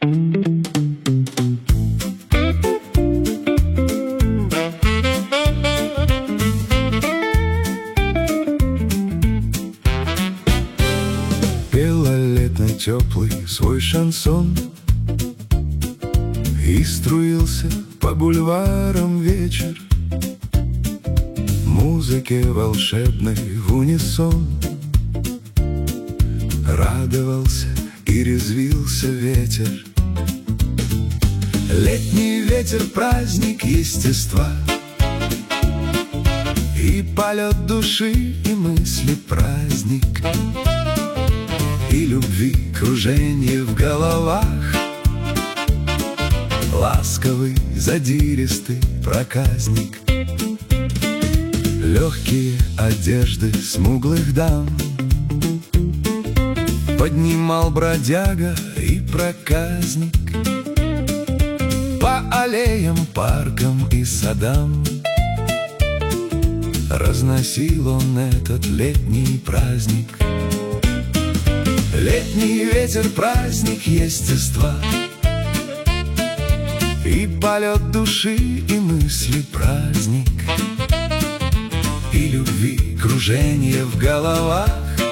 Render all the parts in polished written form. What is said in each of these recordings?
Пела лето теплый свой шансон, и струился по бульварам вечер музыке волшебной в унисон. Радовался и резвился ветер. Летний ветер — праздник естества, и полет души, и мысли праздник, и любви кружение в головах. Ласковый, задиристый проказник, легкие одежды смуглых дам поднимал бродяга и проказник по аллеям, паркам и садам. Разносил он этот летний праздник. Летний ветер — праздник естества, и полет души, и мысли праздник, и любви кружение в головах.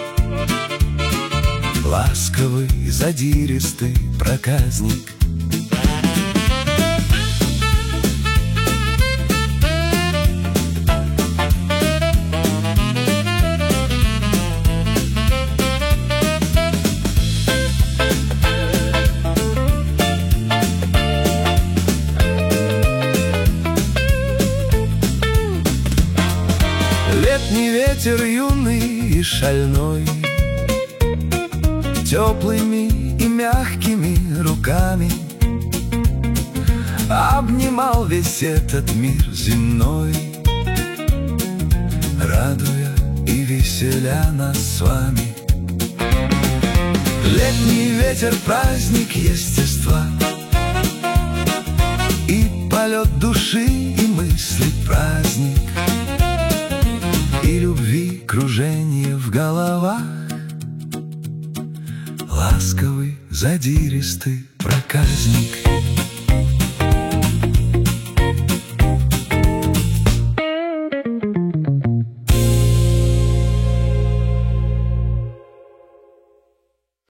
Ласковый, задиристый проказник. Летний ветер юный и шальной, теплыми и мягкими руками обнимал весь этот мир земной, радуя и веселя нас с вами. Летний ветер — праздник естества, и полет души, и мысли праздник, и любви кружение в головах. Ласковый, задиристый проказник.